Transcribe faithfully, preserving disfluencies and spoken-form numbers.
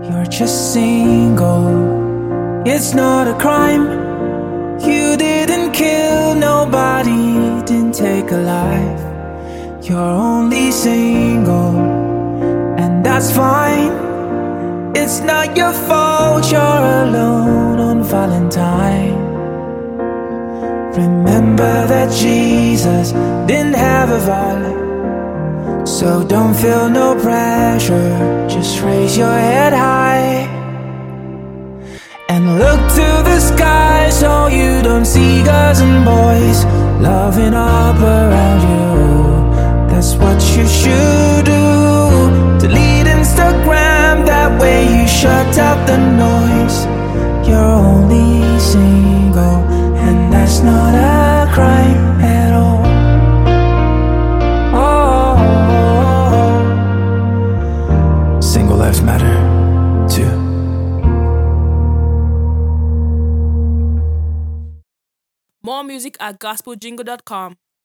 You're just single. It's not a crime. You didn't kill nobody, didn't take a life. You're only single, and that's fine. It's not your fault you're alone on Valentine. Remember that Jesus didn't have a wallet, so don't feel no pressure. Just raise your head high and look to the sky so you don't see girls and boys loving up around you. That's what you should do. Delete Instagram, that way you shut out the noise. You're only single, and that's not a crime at all. Oh, single lives matter too. More music at gospel jingle dot com.